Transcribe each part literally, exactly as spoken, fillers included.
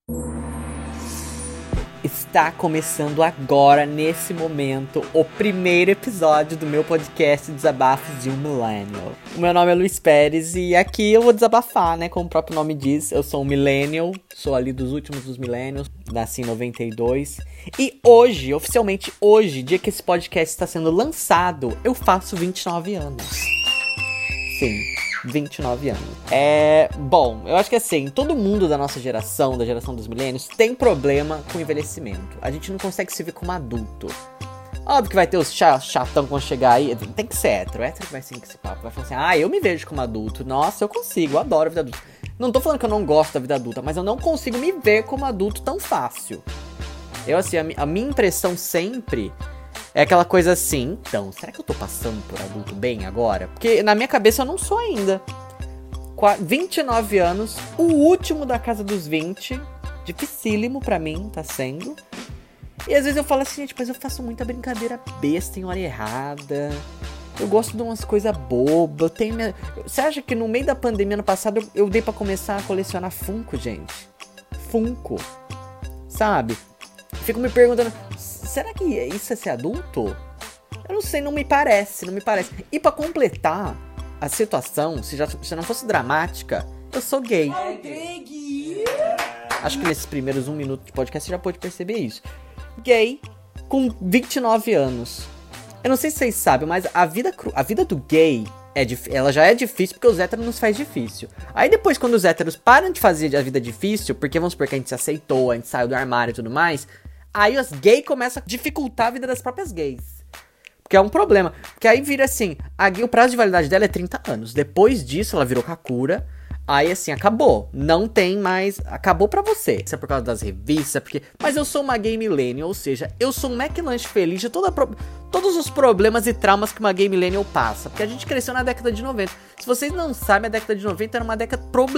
Está começando agora, nesse momento, o primeiro episódio do meu podcast Desabafos de um Millennial. O meu nome é Luiz Pérez e aqui eu vou desabafar, né? Como o próprio nome diz, eu sou um millennial, sou ali dos últimos dos millennials, nasci em noventa e dois. E hoje, oficialmente hoje, dia que esse podcast está sendo lançado, eu faço vinte e nove anos. Sim. vinte e nove anos. É, bom, eu acho que assim, todo mundo da nossa geração, da geração dos milênios, tem problema com envelhecimento. A gente não consegue se ver como adulto. Óbvio que vai ter os chatão quando chegar aí, tem que ser hétero, hétero que vai ser esse papo, vai falar assim, ah, eu me vejo como adulto, nossa, eu consigo, eu adoro a vida adulta. Não tô falando que eu não gosto da vida adulta, mas eu não consigo me ver como adulto tão fácil. Eu assim, a, a minha impressão sempre... é aquela coisa assim, então, será que eu tô passando por adulto bem agora? Porque na minha cabeça eu não sou ainda. vinte e nove anos, o último da casa dos vinte, dificílimo pra mim, tá sendo. E às vezes eu falo assim, gente, mas eu faço muita brincadeira besta em hora errada. Eu gosto de umas coisas bobas, eu tenho minha... Você acha que no meio da pandemia ano passado eu, eu dei pra começar a colecionar Funko, gente? Funko, sabe? Fico me perguntando, será que isso é ser adulto? Eu não sei, não me parece, não me parece. E pra completar a situação, se já se não fosse dramática, eu sou gay. Acho que nesses primeiros um minuto de podcast você já pôde perceber isso. Gay, com vinte e nove anos. Eu não sei se vocês sabem, mas a vida, a vida do gay, é dif- ela já é difícil porque os héteros nos faz difícil. Aí depois, quando os héteros param de fazer a vida difícil, porque vamos supor que a gente se aceitou, a gente saiu do armário e tudo mais... aí os gays começam a dificultar a vida das próprias gays. Porque é um problema. Porque aí vira assim, a gay, o prazo de validade dela é trinta anos. Depois disso, ela virou kakura. Aí assim, acabou. Não tem mais... acabou pra você. Isso é por causa das revistas, porque... mas eu sou uma gay millennial, ou seja, eu sou um McLanche feliz de toda pro... todos os problemas e traumas que uma gay millennial passa. Porque a gente cresceu na década de noventa. Se vocês não sabem, a década de noventa era uma década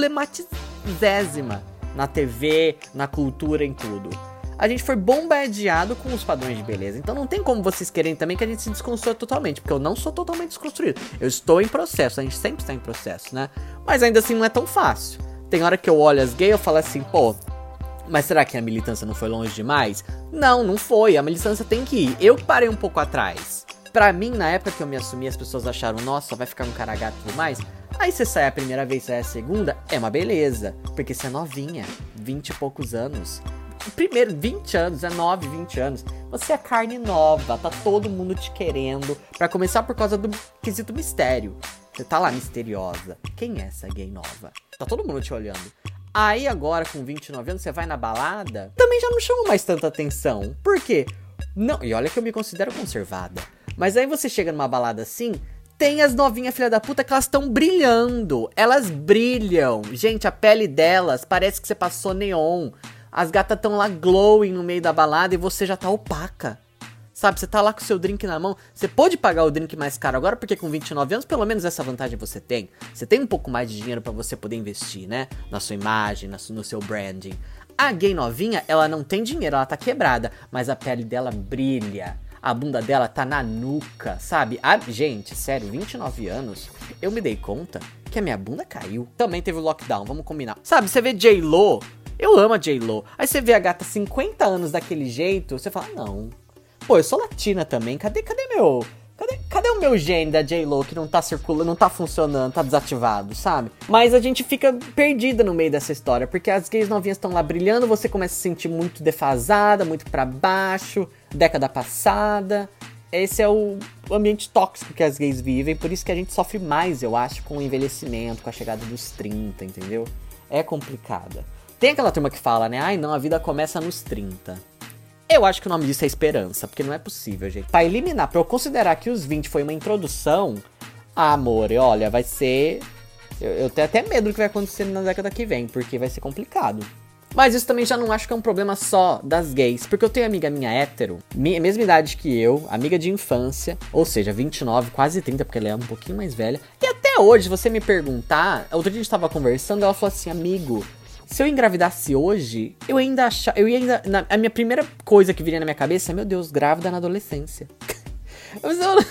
problematizésima. Na T V, na cultura, em tudo. A gente foi bombardeado com os padrões de beleza. Então não tem como vocês querem também que a gente se desconstrua totalmente. Porque eu não sou totalmente desconstruído. Eu estou em processo. A gente sempre está em processo, né? Mas ainda assim não é tão fácil. Tem hora que eu olho as gays e eu falo assim, pô... mas será que a militância não foi longe demais? Não, não foi. A militância tem que ir. Eu parei um pouco atrás. Pra mim, na época que eu me assumi, as pessoas acharam, nossa, vai ficar um cara gato e tudo mais. Aí você sai a primeira vez, sai a segunda, é uma beleza. Porque você é novinha. Vinte e poucos anos. Primeiro, vinte anos, dezenove, vinte anos. Você é carne nova, tá todo mundo te querendo. Pra começar, por causa do quesito mistério. Você tá lá misteriosa. Quem é essa gay nova? Tá todo mundo te olhando. Aí agora, com vinte e nove anos, você vai na balada, também já não chama mais tanta atenção. Por quê? Não, e olha que eu me considero conservada. Mas aí você chega numa balada assim... tem as novinhas filha da puta que elas estão brilhando. Elas brilham. Gente, a pele delas parece que você passou neon. As gatas estão lá glowing no meio da balada e você já tá opaca. Sabe, você tá lá com o seu drink na mão. Você pode pagar o drink mais caro agora, porque com vinte e nove anos, pelo menos essa vantagem você tem. Você tem um pouco mais de dinheiro pra você poder investir, né? Na sua imagem, no seu branding. A gay novinha, ela não tem dinheiro, ela tá quebrada. Mas a pele dela brilha. A bunda dela tá na nuca, sabe? A, gente, sério, vinte e nove anos, eu me dei conta que a minha bunda caiu. Também teve o lockdown, vamos combinar. Sabe, você vê J-Lo... eu amo a J-Lo. Aí você vê a gata cinquenta anos daquele jeito, você fala, não. Pô, eu sou latina também, cadê, cadê meu... Cadê, cadê o meu gene da J-Lo que não tá circulando, não tá funcionando, tá desativado, sabe? Mas a gente fica perdida no meio dessa história, porque as gays novinhas estão lá brilhando, você começa a se sentir muito defasada, muito pra baixo, década passada. Esse é o ambiente tóxico que as gays vivem, por isso que a gente sofre mais, eu acho, com o envelhecimento, com a chegada dos trinta, entendeu? É complicada. Tem aquela turma que fala, né? Ai, não, a vida começa nos trinta. Eu acho que o nome disso é esperança, porque não é possível, gente. Pra eliminar, pra eu considerar que os vinte foi uma introdução, ah, amor, olha, vai ser... Eu, eu tenho até medo do que vai acontecer na década que vem, porque vai ser complicado. Mas isso também já não acho que é um problema só das gays, porque eu tenho amiga minha hétero, minha, mesma idade que eu, amiga de infância, ou seja, vinte e nove, quase trinta, porque ela é um pouquinho mais velha. E até hoje, se você me perguntar, outro dia a gente tava conversando, ela falou assim, amigo... se eu engravidasse hoje, eu ainda achava... eu ia ainda... na, a minha primeira coisa que viria na minha cabeça é, meu Deus, grávida na adolescência. eu,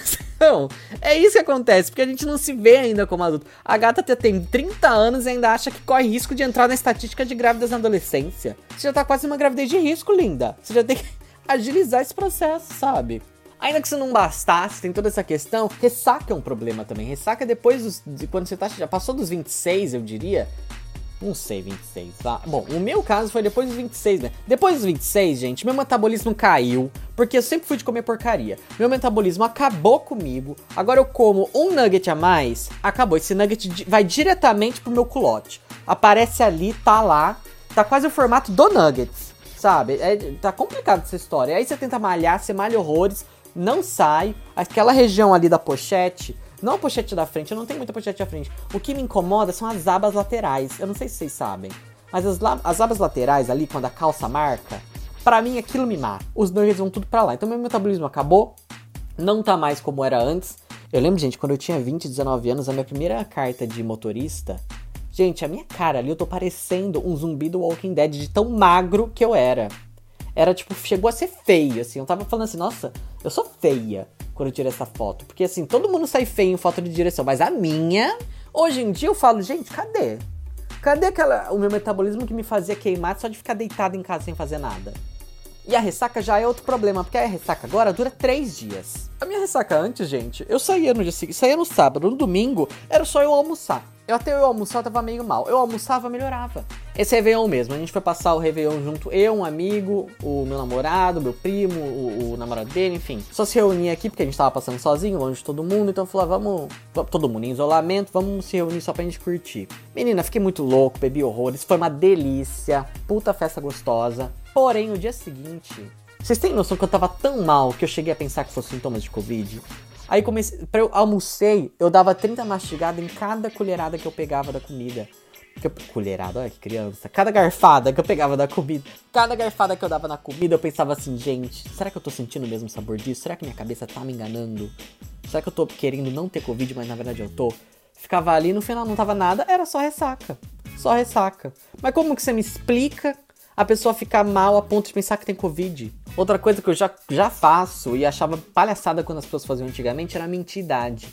Então, é isso que acontece, porque a gente não se vê ainda como adulto. A gata tem trinta anos e ainda acha que corre risco de entrar na estatística de grávidas na adolescência. Você já tá quase uma gravidez de risco, linda. Você já tem que agilizar esse processo, sabe? Ainda que isso não bastasse, tem toda essa questão, ressaca é um problema também. Ressaca depois dos, de quando você tá, já passou dos vinte e seis, eu diria. Não sei, vinte e seis, tá? Bom, o meu caso foi depois dos vinte e seis, né? Depois dos vinte e seis, gente, meu metabolismo caiu, porque eu sempre fui de comer porcaria. Meu metabolismo acabou comigo, agora eu como um nugget a mais, acabou. Esse nugget vai diretamente pro meu culote. Aparece ali, tá lá, tá quase o formato do nuggets, sabe? É, tá complicado essa história. Aí você tenta malhar, você malha horrores, não sai. Aquela região ali da pochete... Não a pochete da frente, eu não tenho muita pochete da frente. O que me incomoda são as abas laterais. Eu não sei se vocês sabem. Mas as, as abas laterais ali, quando a calça marca, pra mim aquilo me mata. Os nuggets vão tudo pra lá. Então meu metabolismo acabou. Não tá mais como era antes. Eu lembro, gente, quando eu tinha vinte, dezenove anos, a minha primeira carta de motorista... Gente, a minha cara ali, eu tô parecendo um zumbi do Walking Dead de tão magro que eu era. Era tipo, chegou a ser feio, assim. Eu tava falando assim, nossa, eu sou feia quando eu tirei essa foto. Porque assim, todo mundo sai feio em foto de direção. Mas a minha, hoje em dia eu falo, gente, cadê? Cadê aquela, o meu metabolismo que me fazia queimar só de ficar deitado em casa sem fazer nada? E a ressaca já é outro problema, porque a ressaca agora dura três dias. A minha ressaca antes, gente, eu saía no dia seguinte, saía no sábado, no domingo, era só eu almoçar. Eu até eu almoçar, eu tava meio mal. Eu almoçava, melhorava. Esse Réveillon mesmo, a gente foi passar o Réveillon junto, eu, um amigo, o meu namorado, meu primo, o, o namorado dele, enfim. Só se reunia aqui, porque a gente tava passando sozinho, longe de todo mundo, então eu falei, ah, vamos, todo mundo em isolamento, vamos se reunir só pra gente curtir. Menina, fiquei muito louco, bebi horrores, foi uma delícia, puta festa gostosa. Porém, no dia seguinte, vocês têm noção que eu tava tão mal que eu cheguei a pensar que fosse sintomas de Covid? Aí comecei, pra eu almocei, eu dava trinta mastigadas em cada colherada que eu pegava da comida. Que eu, colherada, olha que criança. Cada garfada que eu pegava da comida, cada garfada que eu dava na comida, eu pensava assim, gente, será que eu tô sentindo o mesmo sabor disso? Será que minha cabeça tá me enganando? Será que eu tô querendo não ter Covid, mas na verdade eu tô? Ficava ali, no final não tava nada, era só ressaca. Só ressaca. Mas como que você me explica a pessoa ficar mal a ponto de pensar que tem Covid? Outra coisa que eu já, já faço e achava palhaçada quando as pessoas faziam antigamente era mentir idade.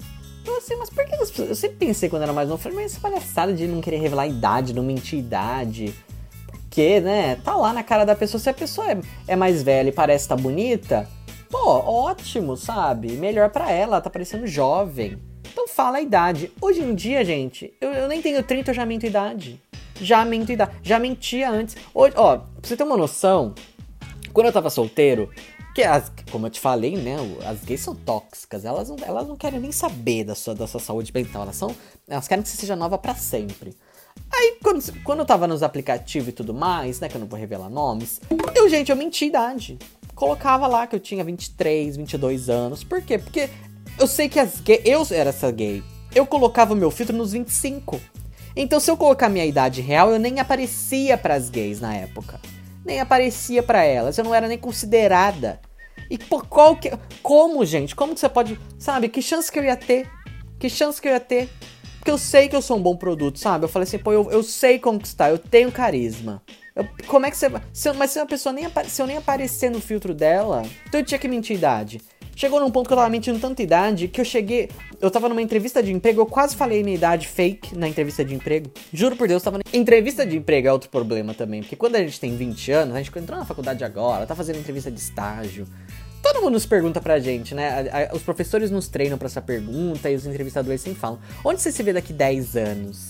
Eu assim, mas por que as pessoas... Eu sempre pensei quando era mais novo, falei, mas essa palhaçada de não querer revelar idade, não mentir idade. Porque, né, tá lá na cara da pessoa, se a pessoa é, é mais velha e parece estar tá bonita, pô, ótimo, sabe? Melhor pra ela, tá parecendo jovem. Então fala a idade. Hoje em dia, gente, eu, eu nem tenho trinta, eu já minto idade. Já minto idade. Já mentia antes. Hoje, ó, pra você ter uma noção, quando eu tava solteiro, que as, como eu te falei, né, as gays são tóxicas, elas não, elas não querem nem saber da sua, da sua saúde mental, elas, são, elas querem que você seja nova pra sempre. Aí, quando, quando eu tava nos aplicativos e tudo mais, né, que eu não vou revelar nomes, eu, gente, eu menti idade. Colocava lá que eu tinha vinte e três, vinte e dois anos. Por quê? Porque eu sei que as gays, eu era essa gay, eu colocava meu filtro nos vinte e cinco. Então, se eu colocar minha idade real, eu nem aparecia pras gays na época. Nem aparecia pra elas, eu não era nem considerada. E por qual que... Como, gente? Como que você pode... Sabe, que chance que eu ia ter? Que chance que eu ia ter? Porque eu sei que eu sou um bom produto, sabe? Eu falei assim, pô, eu, eu sei conquistar, eu tenho carisma. Eu, como é que você... Se eu, mas se a pessoa nem... Se eu nem aparecer no filtro dela, então eu tinha que mentir idade. Chegou num ponto que eu tava mentindo tanta idade que eu cheguei... Eu tava numa entrevista de emprego, eu quase falei minha idade fake na entrevista de emprego. Juro por Deus, tava... Entrevista de emprego é outro problema também, porque quando a gente tem vinte anos, a gente entrou na faculdade agora, tá fazendo entrevista de estágio. Todo mundo nos pergunta pra gente, né? A, a, os professores nos treinam pra essa pergunta e os entrevistadores sempre falam. Onde você se vê daqui dez anos?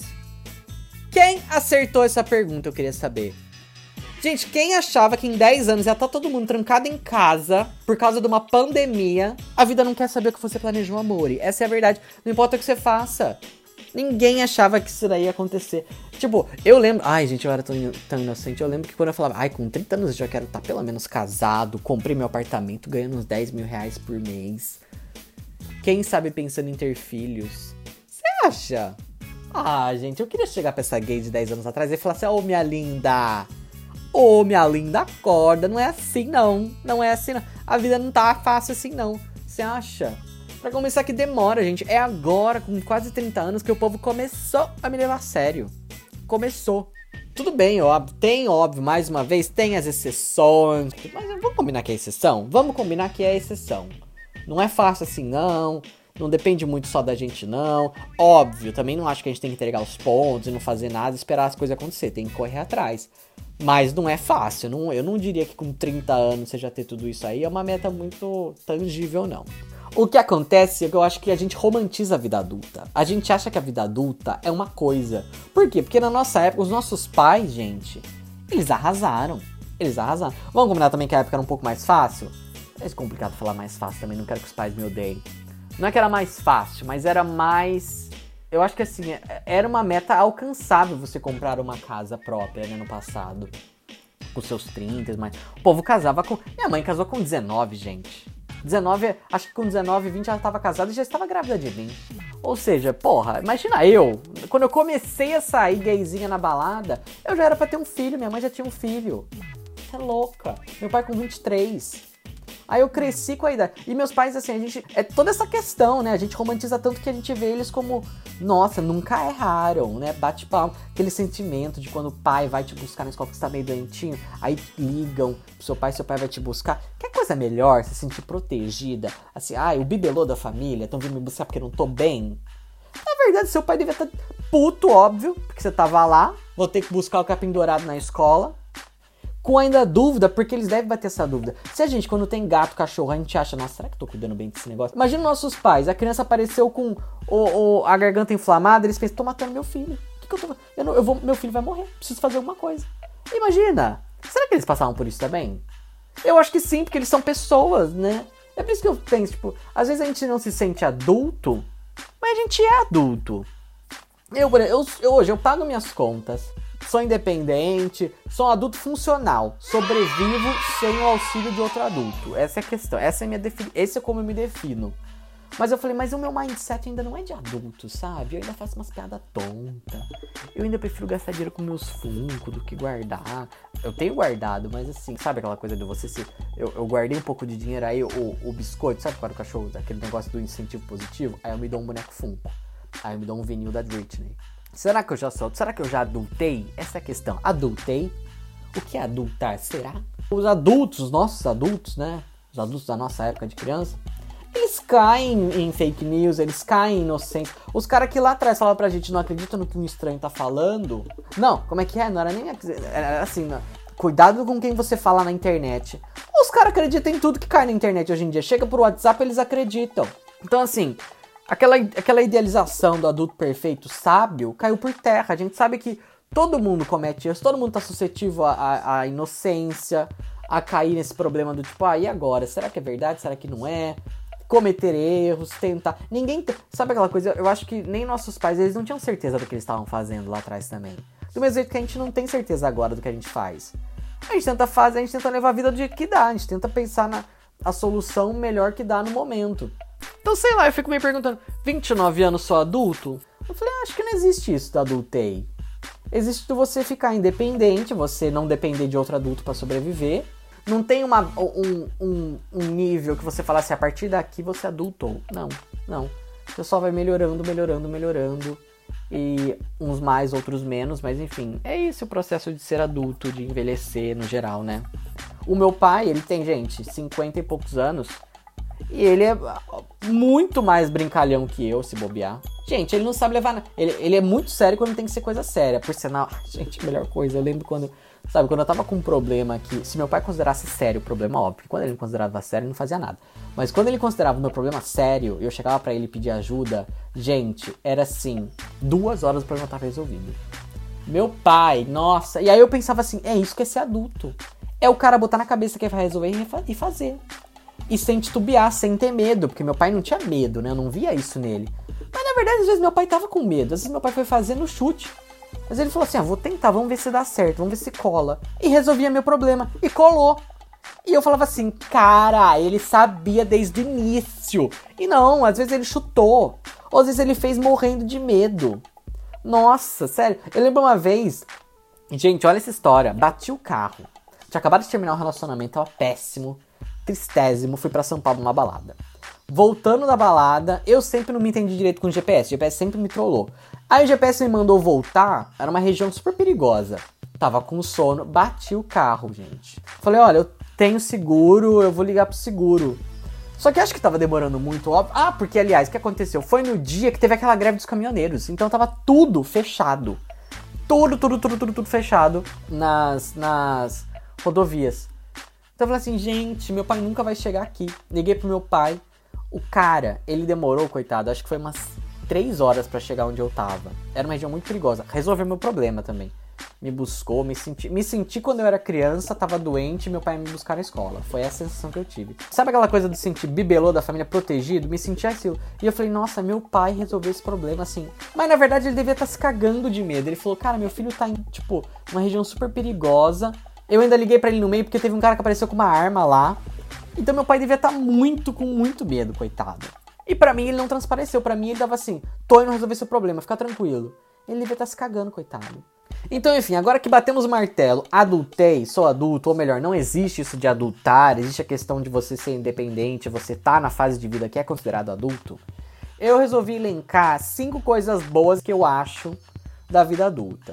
Quem acertou essa pergunta, eu queria saber. Gente, quem achava que em dez anos ia estar todo mundo trancado em casa por causa de uma pandemia, a vida não quer saber o que você planejou, amor. E essa é a verdade. Não importa o que você faça. Ninguém achava que isso daí ia acontecer. Tipo, eu lembro... Ai, gente, eu era tão, tão inocente. Eu lembro que quando eu falava... Ai, com trinta anos eu já quero estar pelo menos casado. Comprei meu apartamento, ganhando uns dez mil reais por mês. Quem sabe pensando em ter filhos. Você acha? Ah, gente, eu queria chegar pra essa gay de dez anos atrás e falar assim... Ô, oh, minha linda... Ô, oh, minha linda, acorda. Não é assim, não. Não é assim, não. A vida não tá fácil assim, não. Você acha? Pra começar que demora, gente. É agora, com quase trinta anos, que o povo começou a me levar a sério. Começou. Tudo bem, óbvio. Tem, óbvio, mais uma vez, tem as exceções. Mas vamos combinar que é exceção? Vamos combinar que é exceção. Não é fácil assim, não. Não depende muito só da gente, não. Óbvio, também não acho que a gente tem que entregar os pontos e não fazer nada e esperar as coisas acontecer. Tem que correr atrás. Mas não é fácil. Não, eu não diria que com trinta anos você já ter tudo isso aí é uma meta muito tangível, não. O que acontece é que eu acho que a gente romantiza a vida adulta. A gente acha que a vida adulta é uma coisa. Por quê? Porque na nossa época, os nossos pais, gente, eles arrasaram. Eles arrasaram. Vamos combinar também que a época era um pouco mais fácil? É complicado falar mais fácil também, não quero que os pais me odeiem. Não é que era mais fácil, mas era mais... Eu acho que assim, era uma meta alcançável você comprar uma casa própria, né, no passado. Com seus trinta, mas... O povo casava com... Minha mãe casou com dezenove, gente. dezenove, acho que com dezenove, vinte ela estava casada e já estava grávida de mim. Ou seja, porra, imagina eu. Quando eu comecei a sair gayzinha na balada, eu já era pra ter um filho, minha mãe já tinha um filho. Você é louca. Meu pai com vinte e três. Aí eu cresci com a idade. E meus pais, assim, a gente... É toda essa questão, né? A gente romantiza tanto que a gente vê eles como... Nossa, nunca erraram, né? Bate palma. Aquele sentimento de quando o pai vai te buscar na escola porque você tá meio doentinho. Aí ligam pro seu pai, seu pai vai te buscar. Quer coisa melhor? Se sentir protegida. Assim, ai, ah, o bibelô da família. Estão vindo me buscar porque eu não tô bem. Na verdade, seu pai devia estar puto, óbvio. Porque você tava lá. Vou ter que buscar o capim dourado na escola. Com ainda dúvida, porque eles devem bater essa dúvida. Se a gente, quando tem gato, cachorro, a gente acha, nossa, será que eu tô cuidando bem desse negócio? Imagina nossos pais, a criança apareceu com o, o, a garganta inflamada, eles pensam, tô matando meu filho. Que que eu tô... eu não, eu vou, meu filho vai morrer, preciso fazer alguma coisa. Imagina, será que eles passavam por isso também? Eu acho que sim, porque eles são pessoas, né? É por isso que eu penso, tipo, às vezes a gente não se sente adulto, mas a gente é adulto. Eu, eu, eu hoje, eu pago minhas contas. Sou independente, sou um adulto funcional, sobrevivo sem o auxílio de outro adulto. Essa é a questão, essa é minha defini- esse é como eu me defino. Mas eu falei, mas o meu mindset ainda não é de adulto, sabe? Eu ainda faço umas piadas tontas. Eu ainda prefiro gastar dinheiro com meus Funko do que guardar. Eu tenho guardado, mas assim, sabe aquela coisa de você se... Eu, eu guardei um pouco de dinheiro, aí o, o biscoito, sabe para o cachorro, aquele negócio do incentivo positivo? Aí eu me dou um boneco Funko. Aí eu me dou um vinil da Britney. Será que eu já solto? Será que eu já adultei? Essa é a questão. Adultei? O que é adultar? Será? Os adultos, os nossos adultos, né? Os adultos da nossa época de criança, eles caem em fake news, eles caem em inocência. Os caras que lá atrás falavam pra gente, não acreditam no que um estranho tá falando. Não, como é que é? Não era nem... Era assim, não. Cuidado com quem você fala na internet. Os caras acreditam em tudo que cai na internet hoje em dia. Chega pro WhatsApp, eles acreditam. Então, assim... Aquela, aquela idealização do adulto perfeito sábio caiu por terra. A gente sabe que todo mundo comete erros, todo mundo tá suscetível à, à inocência, a cair nesse problema do tipo, ah, e agora? Será que é verdade? Será que não é? Cometer erros, tentar... Ninguém... Te... Sabe aquela coisa? Eu acho que nem nossos pais, eles não tinham certeza do que eles estavam fazendo lá atrás também. Do mesmo jeito que a gente não tem certeza agora do que a gente faz. A gente tenta fazer, a gente tenta levar a vida do jeito que dá, a gente tenta pensar na a solução melhor que dá no momento. Então, sei lá, eu fico me perguntando, vinte e nove anos sou adulto? Eu falei, ah, acho que não existe isso do adultei. Existe você ficar independente, você não depender de outro adulto pra sobreviver. Não tem uma, um, um, um nível que você fala assim, a partir daqui você adultou. Não, não. Você só vai melhorando, melhorando, melhorando. E uns mais, outros menos, mas enfim. É esse o processo de ser adulto, de envelhecer no geral, né? O meu pai, ele tem, gente, cinquenta e poucos anos. E ele é muito mais brincalhão que eu, se bobear. Gente, ele não sabe levar nada. Ele, ele é muito sério quando tem que ser coisa séria. Por sinal, gente, melhor coisa. Eu lembro quando, sabe, quando eu tava com um problema que, se meu pai considerasse sério o problema, óbvio, quando ele não considerava sério, ele não fazia nada. Mas quando ele considerava o meu problema sério, e eu chegava pra ele pedir ajuda, gente, era assim, duas horas o problema tava resolvido. Meu pai, nossa. E aí eu pensava assim, é isso que é ser adulto. É o cara botar na cabeça que vai resolver e fazer. E sem titubear, sem ter medo, porque meu pai não tinha medo, né? Eu não via isso nele. Mas na verdade, às vezes meu pai tava com medo. Às vezes meu pai foi fazendo chute. Mas ele falou assim, ah, vou tentar, vamos ver se dá certo, vamos ver se cola. E resolvia meu problema. E colou. E eu falava assim, cara, ele sabia desde o início. E não, às vezes ele chutou. Ou às vezes ele fez morrendo de medo. Nossa, sério. Eu lembro uma vez... Gente, olha essa história. Bati o carro. Tinha acabado de terminar o relacionamento, tava péssimo. Tristésimo, fui pra São Paulo numa balada. Voltando da balada, eu sempre não me entendi direito com o G P S. O G P S sempre me trollou. Aí o G P S me mandou voltar, era uma região super perigosa. Tava com sono, bati o carro, gente. Falei, olha, eu tenho seguro, eu vou ligar pro seguro. Só que acho que tava demorando muito, óbvio. Ah, porque, aliás, o que aconteceu? Foi no dia que teve aquela greve dos caminhoneiros. Então tava tudo fechado. Tudo, tudo, tudo, tudo, tudo fechado nas, nas rodovias. Então eu falei assim, gente, meu pai nunca vai chegar aqui. Liguei pro meu pai. O cara, ele demorou, coitado, acho que foi umas três horas pra chegar onde eu tava. Era uma região muito perigosa. Resolveu meu problema também. Me buscou, me senti, me senti quando eu era criança, tava doente e meu pai ia me buscar na escola. Foi essa a sensação que eu tive. Sabe aquela coisa de sentir bibelô da família protegido? Me senti aquilo. E eu falei, nossa, meu pai resolveu esse problema assim. Mas na verdade ele devia estar se cagando de medo. Ele falou, cara, meu filho tá em, tipo, uma região super perigosa. Eu ainda liguei pra ele no meio porque teve um cara que apareceu com uma arma lá. Então meu pai devia estar muito, com muito medo, coitado. E pra mim ele não transpareceu. Pra mim ele dava assim, tô indo resolver seu problema, fica tranquilo. Ele devia estar se cagando, coitado. Então, enfim, agora que batemos o martelo, adultei, sou adulto, ou melhor, não existe isso de adultar, existe a questão de você ser independente, você tá na fase de vida que é considerado adulto, eu resolvi elencar cinco coisas boas que eu acho da vida adulta.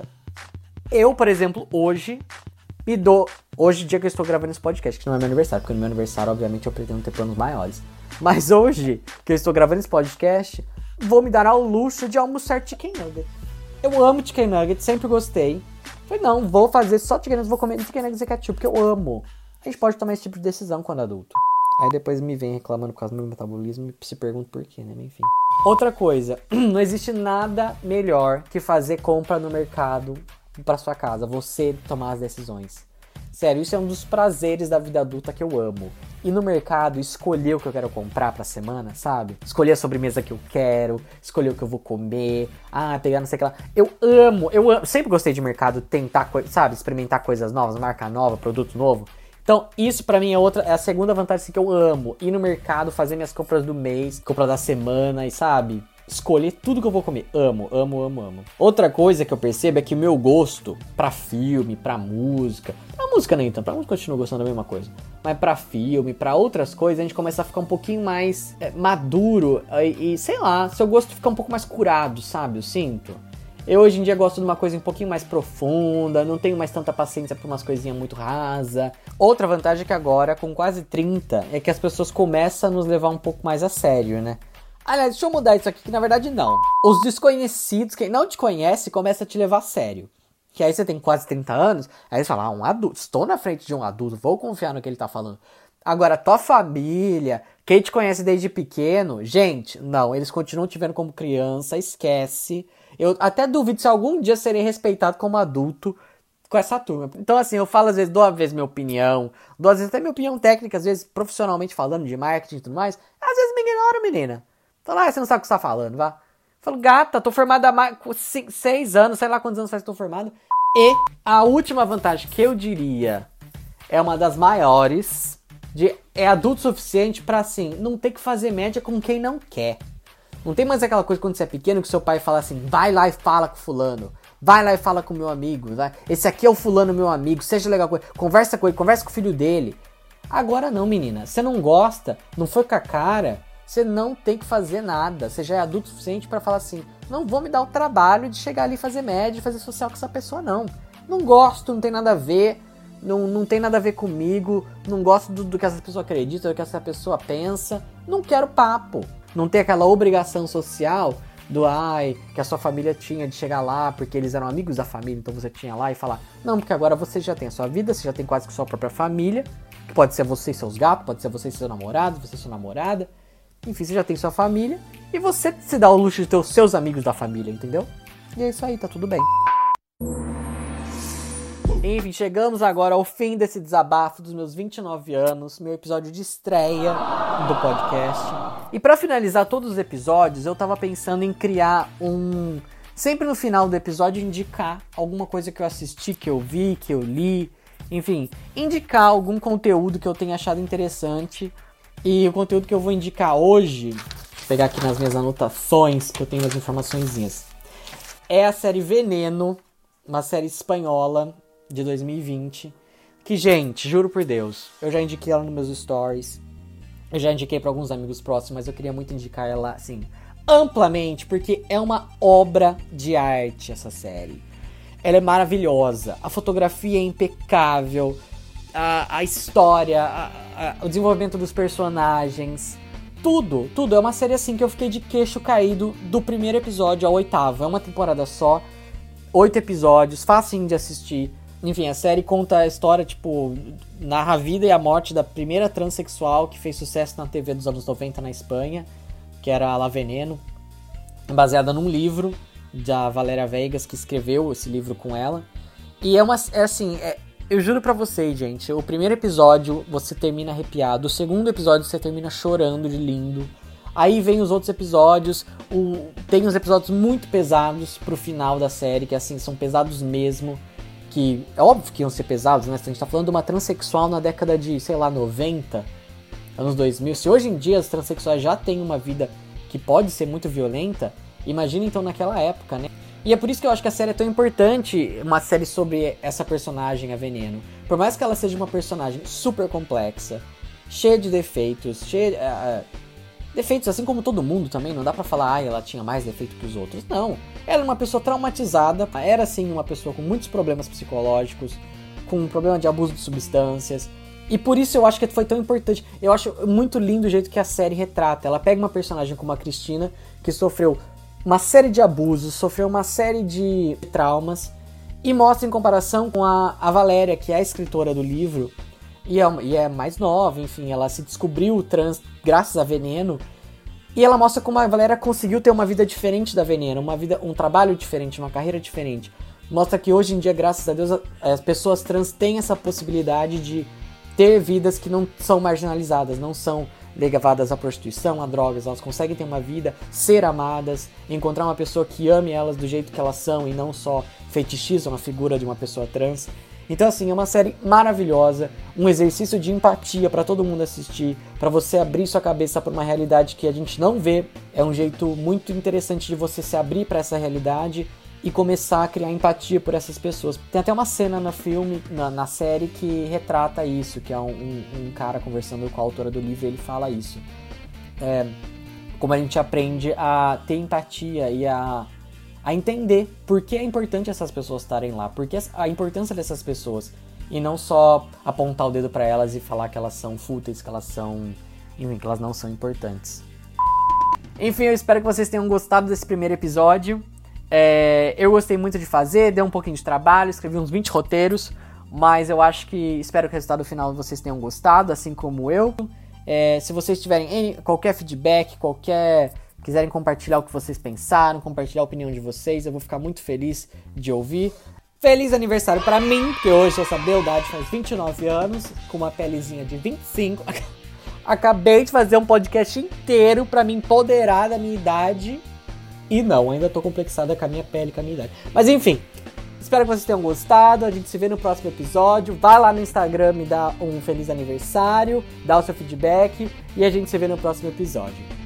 Eu, por exemplo, hoje me dou... Hoje, dia que eu estou gravando esse podcast, que não é meu aniversário, porque no meu aniversário, obviamente, eu pretendo ter planos maiores. Mas hoje, que eu estou gravando esse podcast, vou me dar ao luxo de almoçar chicken nugget. Eu amo chicken nugget, sempre gostei. Falei, não, vou fazer só chicken nuggets, vou comer chicken nuggets e ketchup, porque eu amo. A gente pode tomar esse tipo de decisão quando adulto. Aí depois me vem reclamando por causa do meu metabolismo e se pergunta por quê, né? Enfim. Outra coisa, não existe nada melhor que fazer compra no mercado pra sua casa, você tomar as decisões. Sério, isso é um dos prazeres da vida adulta que eu amo. Ir no mercado, escolher o que eu quero comprar pra semana, sabe? Escolher a sobremesa que eu quero, escolher o que eu vou comer, ah, pegar não sei o que lá. Eu amo, eu amo, sempre gostei de mercado, tentar, sabe, experimentar coisas novas, marca nova, produto novo. Então, isso pra mim é outra, é a segunda vantagem assim, que eu amo. Ir no mercado, fazer minhas compras do mês, compra da semana e, sabe, escolher tudo que eu vou comer. Amo, amo, amo, amo. Outra coisa que eu percebo é que o meu gosto pra filme, pra música... Pra música nem tanto, pra música eu continuo gostando da mesma coisa. Mas pra filme, pra outras coisas, a gente começa a ficar um pouquinho mais é, maduro e, e, sei lá, seu gosto fica um pouco mais curado, sabe? Eu sinto. Eu hoje em dia gosto de uma coisa um pouquinho mais profunda, não tenho mais tanta paciência pra umas coisinhas muito rasas. Outra vantagem é que agora, com quase trinta, é que as pessoas começam a nos levar um pouco mais a sério, né? Aliás, deixa eu mudar isso aqui, que na verdade não. Os desconhecidos, quem não te conhece, começa a te levar a sério. Que aí você tem quase trinta anos, aí você fala, ah, um adulto, estou na frente de um adulto, vou confiar no que ele tá falando. Agora, tua família, quem te conhece desde pequeno, gente, não, eles continuam te vendo como criança, esquece. Eu até duvido se algum dia serei respeitado como adulto com essa turma. Então, assim, eu falo às vezes, dou às vezes minha opinião, dou às vezes até minha opinião técnica, às vezes profissionalmente falando de marketing e tudo mais, às vezes me ignoram, menina. Fala, ah, você não sabe o que você tá falando, vá. Falo, gata, tô formada há mais, seis anos, sei lá quantos anos faz que tô formada. E a última vantagem que eu diria é uma das maiores, de, é adulto suficiente pra, assim, não ter que fazer média com quem não quer. Não tem mais aquela coisa quando você é pequeno que seu pai fala assim, vai lá e fala com fulano, vai lá e fala com meu amigo, vai. Esse aqui é o fulano meu amigo, seja legal com ele, conversa com ele, conversa com o filho dele. Agora não, menina, você não gosta, não foi com a cara... Você não tem que fazer nada. Você já é adulto o suficiente pra falar assim, não vou me dar o trabalho de chegar ali e fazer média, fazer social com essa pessoa, não. Não gosto, não tem nada a ver, não, não tem nada a ver comigo, não gosto do, do que essa pessoa acredita, do que essa pessoa pensa. Não quero papo. Não tem aquela obrigação social do ai, que a sua família tinha de chegar lá porque eles eram amigos da família, então você tinha lá e falar, não, porque agora você já tem a sua vida, você já tem quase que sua própria família, que pode ser você e seus gatos, pode ser você e seu namorado, você e sua namorada. Enfim, você já tem sua família e você se dá o luxo de ter os seus amigos da família, entendeu? E é isso aí, tá tudo bem. Enfim, chegamos agora ao fim desse desabafo dos meus vinte e nove anos, meu episódio de estreia do podcast. E pra finalizar todos os episódios, eu tava pensando em criar um... Sempre no final do episódio indicar alguma coisa que eu assisti, que eu vi, que eu li. Enfim, indicar algum conteúdo que eu tenha achado interessante. E o conteúdo que eu vou indicar hoje, deixa eu pegar aqui nas minhas anotações, que eu tenho as informaçõezinhas, é a série Veneno, uma série espanhola de dois mil e vinte, que, gente, juro por Deus, eu já indiquei ela nos meus stories, eu já indiquei para alguns amigos próximos, mas eu queria muito indicar ela, assim, amplamente, porque é uma obra de arte essa série. Ela é maravilhosa, a fotografia é impecável, a, a história... A, o desenvolvimento dos personagens, tudo, tudo. É uma série assim que eu fiquei de queixo caído do primeiro episódio ao oitavo. É uma temporada só, oito episódios, facinho de assistir. Enfim, a série conta a história, tipo, narra a vida e a morte da primeira transexual que fez sucesso na T V dos anos noventa na Espanha, que era a La Veneno, baseada num livro da Valéria Vegas, que escreveu esse livro com ela. E é uma, é assim, é, eu juro pra vocês, gente, o primeiro episódio você termina arrepiado, o segundo episódio você termina chorando de lindo. Aí vem os outros episódios, o, tem uns episódios muito pesados pro final da série, que assim, são pesados mesmo. Que é óbvio que iam ser pesados, né? A gente tá falando de uma transexual na década de, sei lá, noventa, anos dois mil. Se hoje em dia as transexuais já têm uma vida que pode ser muito violenta, imagina então naquela época, né? E é por isso que eu acho que a série é tão importante, uma série sobre essa personagem, a Veneno. Por mais que ela seja uma personagem super complexa, cheia de defeitos, cheia de, uh, defeitos assim como todo mundo também, não dá pra falar, ah, ela tinha mais defeito que os outros. Não, ela é uma pessoa traumatizada, era sim uma pessoa com muitos problemas psicológicos, com um problema de abuso de substâncias. E por isso eu acho que foi tão importante. Eu acho muito lindo o jeito que a série retrata. Ela pega uma personagem como a Cristina, que sofreu uma série de abusos, sofreu uma série de traumas, e mostra em comparação com a, a Valéria, que é a escritora do livro, e é, e é mais nova, enfim, ela se descobriu trans graças a Veneno, e ela mostra como a Valéria conseguiu ter uma vida diferente da Veneno, uma vida, um trabalho diferente, uma carreira diferente. Mostra que hoje em dia, graças a Deus, as pessoas trans têm essa possibilidade de ter vidas que não são marginalizadas, não são levadas à prostituição, a drogas. Elas conseguem ter uma vida, ser amadas, encontrar uma pessoa que ame elas do jeito que elas são e não só fetichizam a figura de uma pessoa trans. Então assim, é uma série maravilhosa, um exercício de empatia para todo mundo assistir, para você abrir sua cabeça para uma realidade que a gente não vê. É um jeito muito interessante de você se abrir para essa realidade e começar a criar empatia por essas pessoas. Tem até uma cena no filme, na, na série, que retrata isso, que é um, um, um cara conversando com a autora do livro, e ele fala isso. É, como a gente aprende a ter empatia e a, a entender por que é importante essas pessoas estarem lá, por que a importância dessas pessoas, e não só apontar o dedo para elas e falar que elas são fúteis, que elas são, enfim, que elas não são importantes. Enfim, eu espero que vocês tenham gostado desse primeiro episódio. É, eu gostei muito de fazer, deu um pouquinho de trabalho, escrevi uns vinte roteiros, mas eu acho que, espero que o resultado final vocês tenham gostado, assim como eu. É, se vocês tiverem qualquer feedback, qualquer, quiserem compartilhar o que vocês pensaram, compartilhar a opinião de vocês, eu vou ficar muito feliz de ouvir. Feliz aniversário pra mim, que hoje essa beldade faz vinte e nove anos, com uma pelezinha de vinte e cinco. Acabei de fazer um podcast inteiro pra me empoderar da minha idade. E não, ainda tô complexada com a minha pele, com a minha idade. Mas enfim, espero que vocês tenham gostado. A gente se vê no próximo episódio. Vai lá no Instagram, me dá um feliz aniversário, dá o seu feedback e a gente se vê no próximo episódio.